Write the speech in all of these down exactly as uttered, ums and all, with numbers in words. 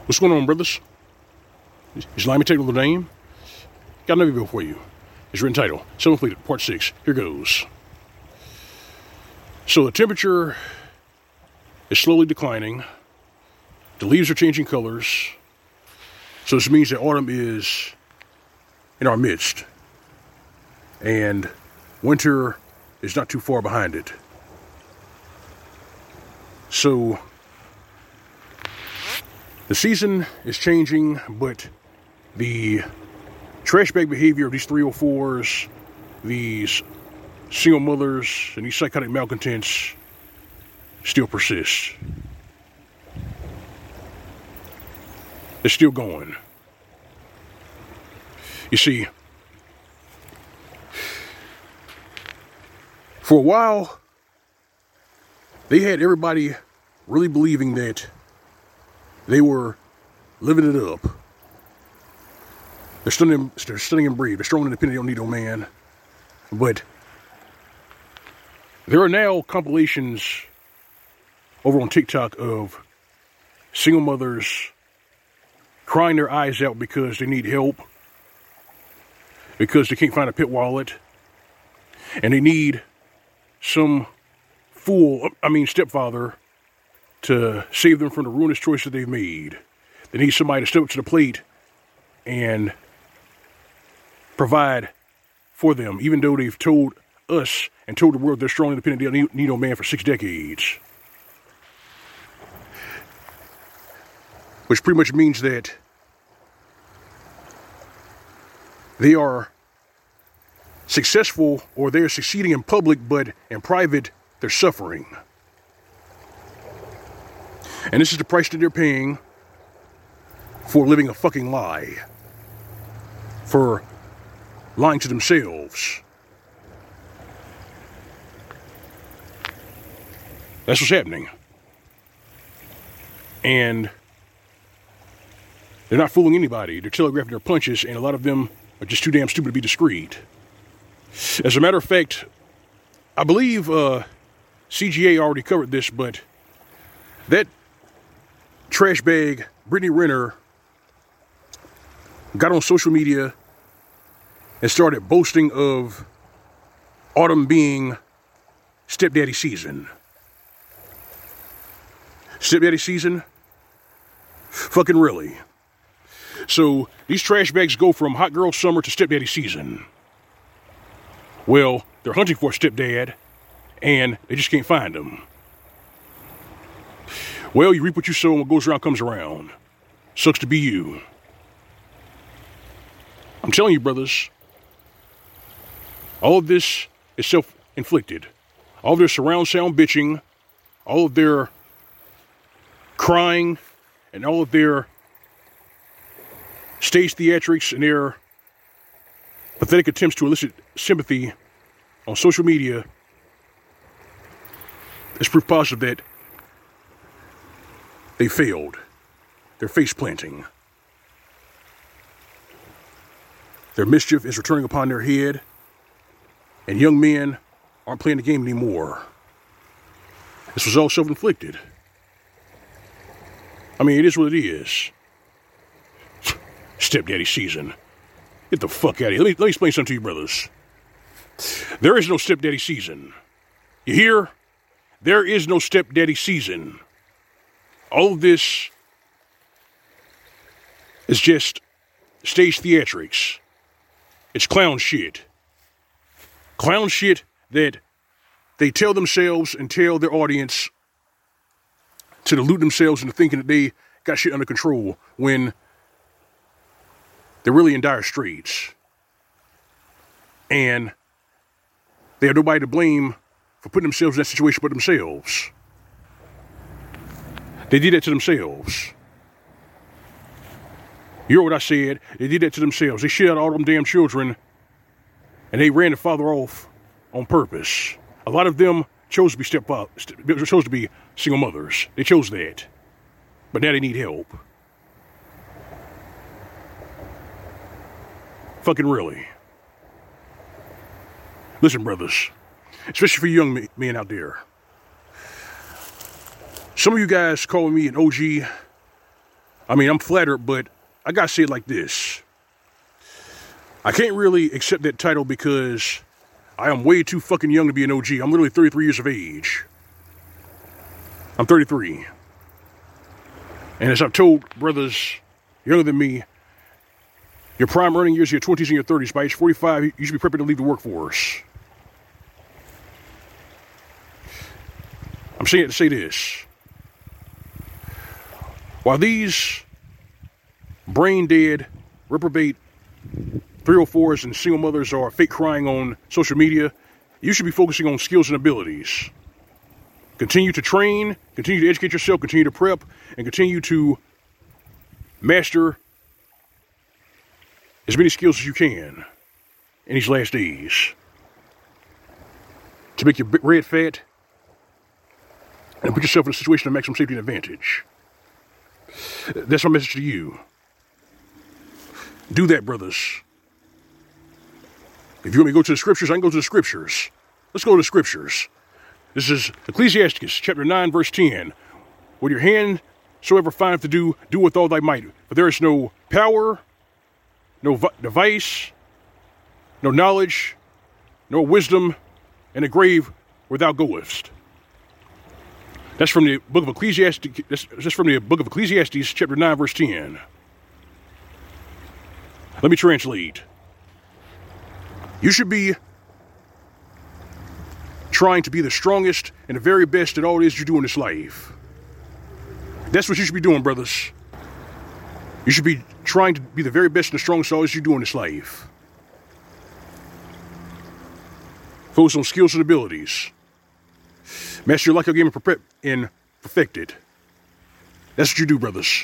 What's going on, brothers? It's Limey Taylor the name. Got another video for you. It's written title, Self-Inflicted, Part six. Here goes. So the temperature is slowly declining. The leaves are changing colors. So this means that autumn is in our midst. And winter is not too far behind it. So the season is changing, but the trash bag behavior of these three oh fours, these single mothers, and these psychotic malcontents still persists. It's still going. You see, for a while, they had everybody really believing that they were living it up. They're stunning, they're stunning and brave. They're strong and independent. They don't need no man. But there are now compilations over on TikTok of single mothers crying their eyes out because they need help, because they can't find a pit wallet, and they need some fool, I mean stepfather, to save them from the ruinous choices they've made. They need somebody to step up to the plate and provide for them, even though they've told us and told the world they're strong and independent, they don't need no man for six decades. Which pretty much means that they are successful, or they're succeeding in public, but in private, they're suffering. And this is the price that they're paying for living a fucking lie. For lying to themselves. That's what's happening. And they're not fooling anybody. They're telegraphing their punches, and a lot of them are just too damn stupid to be discreet. As a matter of fact, I believe uh, C G A already covered this, but that trash bag, Brittany Renner, got on social media and started boasting of autumn being stepdaddy season. Stepdaddy season? Fucking really. So these trash bags go from hot girl summer to stepdaddy season. Well, they're hunting for a stepdad, and they just can't find him. Well, you reap what you sow, and what goes around comes around. Sucks to be you. I'm telling you, brothers, all of this is self-inflicted. All of their surround sound bitching, all of their crying, and all of their stage theatrics and their pathetic attempts to elicit sympathy on social media is proof positive that they failed. They're face planting. Their mischief is returning upon their head, and young men aren't playing the game anymore. This was all self-inflicted. I mean, it is what it is. Stepdaddy season. Get the fuck out of here. Let me, let me explain something to you, brothers. There is no stepdaddy season. You hear? There is no stepdaddy season. All of this is just stage theatrics. It's clown shit. Clown shit that they tell themselves and tell their audience to delude themselves into thinking that they got shit under control when they're really in dire straits. And they have nobody to blame for putting themselves in that situation but themselves. They did that to themselves. You heard what I said? They did that to themselves. They shit out all them damn children, and they ran the father off on purpose. A lot of them chose to be step up, chose to be single mothers. They chose that. But now they need help. Fucking really. Listen, brothers, especially for young men out there. Some of you guys calling me an O G. I mean, I'm flattered, but I gotta say it like this. I can't really accept that title because I am way too fucking young to be an O G. I'm literally thirty-three years of age. I'm thirty-three. And as I've told brothers younger than me, your prime earning years are your twenties and your thirties. By age forty-five, you should be prepared to leave the workforce. I'm saying it to say this. While these brain-dead, reprobate three oh fours and single mothers are fake crying on social media, you should be focusing on skills and abilities. Continue to train, continue to educate yourself, continue to prep, and continue to master as many skills as you can in these last days to make your red fat and put yourself in a situation of maximum safety and advantage. That's my message to you. Do that, brothers. If you want me to go to the scriptures, I can go to the scriptures. Let's go to the scriptures. This is Ecclesiasticus, chapter nine, verse ten. What your hand soever findeth to do, do with all thy might. For there is no power, no device, no knowledge, no wisdom in the grave where thou goest. That's from the book of Ecclesiastes. That's, that's from the book of Ecclesiastes, chapter nine, verse ten. Let me translate. You should be trying to be the strongest and the very best at all it is you do in this life. That's what you should be doing, brothers. You should be trying to be the very best and the strongest at all it is you do in this life. Focus on skills and abilities. Master your like your game and, and perfect it. That's what you do, brothers.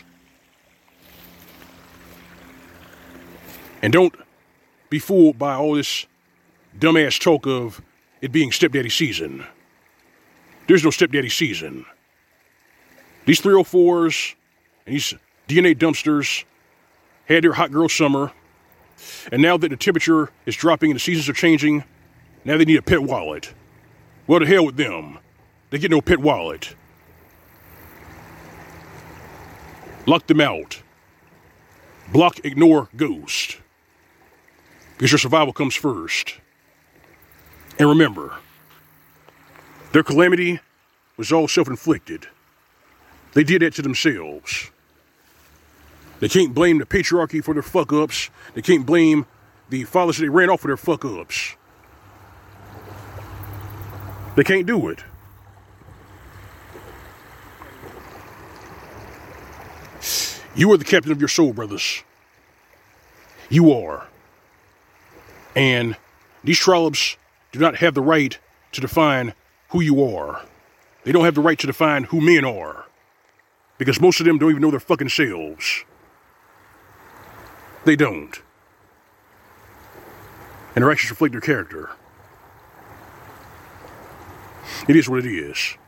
And don't be fooled by all this dumbass talk of it being stepdaddy season. There's no stepdaddy season. These three oh fours and these D N A dumpsters had their hot girl summer, and now that the temperature is dropping and the seasons are changing, now they need a pet wallet. Well, to hell with them. They get no pet wallet. Lock them out. Block, ignore, ghost. Because your survival comes first. And remember, their calamity was all self-inflicted. They did that to themselves. They can't blame the patriarchy for their fuck-ups. They can't blame the fathers that they ran off for their fuck-ups. They can't do it. You are the captain of your soul, brothers. You are. And these trollops do not have the right to define who you are. They don't have the right to define who men are. Because most of them don't even know their fucking selves. They don't. And their actions reflect their character. It is what it is.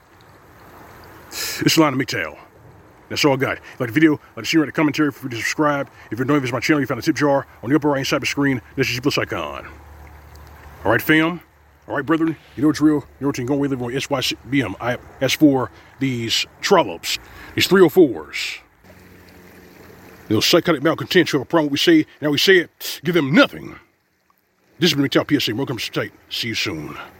This is Lionel McTowell. That's all I got. If you like the video, like to see the commentary, feel free to subscribe. If you're new to visit my channel, you found a tip jar on the upper right hand side of the screen. This is the plus icon. All right, fam. All right, brethren. You know what's real. You know what you're going to live on S Y B M. I, as for these trollops, these three oh fours, those psychotic malcontents who have a problem with what we say. Now we say it. Give them nothing. This has been McTowell P S A. Welcome to tight. See you soon.